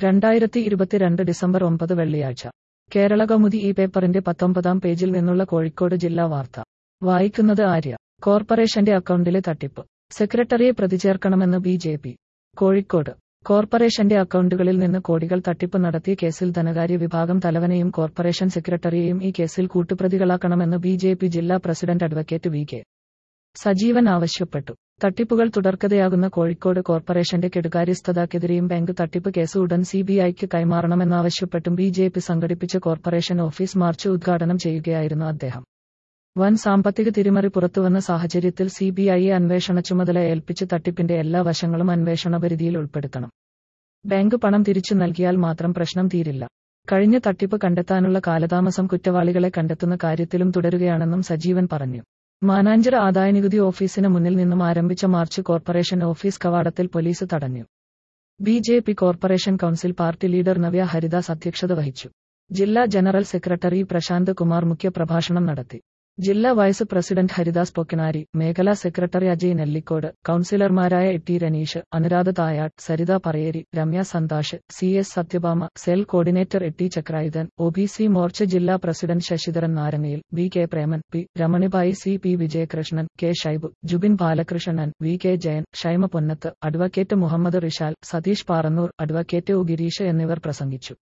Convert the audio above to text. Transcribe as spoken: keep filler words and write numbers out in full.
രണ്ടായിരത്തി ഇരുപത്തിരണ്ട് ഡിസംബർ ഒമ്പത് വെള്ളിയാഴ്ച കേരളകൗമുദി ഈ പേപ്പറിന്റെ പത്തൊമ്പതാം പേജിൽ നിന്നുള്ള കോഴിക്കോട് ജില്ലാ വാർത്ത വായിക്കുന്നത് ആര്യ. കോർപ്പറേഷന്റെ അക്കൗണ്ടിലെ തട്ടിപ്പ്, സെക്രട്ടറിയെ പ്രതിചേർക്കണമെന്ന് ബി ജെ പി. കോഴിക്കോട് കോർപ്പറേഷന്റെ അക്കൗണ്ടുകളിൽ നിന്ന് കോടികൾ തട്ടിപ്പ് നടത്തിയ കേസിൽ ധനകാര്യ വിഭാഗം തലവനെയും കോർപ്പറേഷൻ സെക്രട്ടറിയെയും ഈ കേസിൽ കൂട്ടുപ്രതികളാക്കണമെന്ന് ബി ജെ പി ജില്ലാ president advocate V K Sajeevan ആവശ്യപ്പെട്ടു. തട്ടിപ്പുകൾ തുടർക്കഥയാകുന്ന കോഴിക്കോട് കോർപ്പറേഷന്റെ കെടുകാര്യസ്ഥതയ്ക്കെതിരെയും ബാങ്ക് തട്ടിപ്പ് കേസ് ഉടൻ സി ബി ഐക്ക് കൈമാറണമെന്നാവശ്യപ്പെട്ടും ബി ജെ പി സംഘടിപ്പിച്ച കോർപ്പറേഷൻ ഓഫീസ് മാർച്ച് ഉദ്ഘാടനം ചെയ്യുകയായിരുന്നു അദ്ദേഹം. വൻ സാമ്പത്തിക തിരിമറി പുറത്തുവന്ന സാഹചര്യത്തിൽ സി ബി ഐയെ അന്വേഷണ ചുമതല ഏൽപ്പിച്ച് തട്ടിപ്പിന്റെ എല്ലാ വശങ്ങളും അന്വേഷണ പരിധിയിൽ ഉൾപ്പെടുത്തണം. ബാങ്ക് പണം തിരിച്ചു നൽകിയാൽ മാത്രം പ്രശ്നം തീരില്ല. കഴിഞ്ഞ തട്ടിപ്പ് കണ്ടെത്താനുള്ള കാലതാമസം കുറ്റവാളികളെ കണ്ടെത്തുന്ന കാര്യത്തിലും തുടരുകയാണെന്നും സജീവൻ പറഞ്ഞു. മാനാഞ്ചിറ ആദായനികുതി ഓഫീസിന് മുന്നിൽ നിന്നും ആരംഭിച്ച മാർച്ച് കോർപ്പറേഷൻ ഓഫീസ് കവാടത്തിൽ പോലീസ് തടഞ്ഞു. B J P corporation council party leader Navya Haridas അധ്യക്ഷത വഹിച്ചു. ജില്ലാ ജനറൽ സെക്രട്ടറി പ്രശാന്ത് കുമാർ മുഖ്യ പ്രഭാഷണം നടത്തി. ജില്ലാ വൈസ് പ്രസിഡന്റ് ഹരിദാസ് പൊക്കിനാരി, മേഖലാ സെക്രട്ടറി അജയ് നെല്ലിക്കോട്, കൗൺസിലർമാരായ A T Ranish, Anuradha Thayat, Saritha Parayeri, Ramya Santhosh, C S Sathyabhama, cell coordinator A T Chakrayudhan, O B C Morcha ജില്ലാ president Sasidharan Narangayil, V K Preman, P Ramanibhai, C P Vijayakrishnan, K Shaibu, Jubin Balakrishnan, V K Jayan, Shaima Ponnath, advocate Muhammad Rishal, Satheesh Parannur, advocate O Girish എന്നിവർ പ്രസംഗിച്ചു.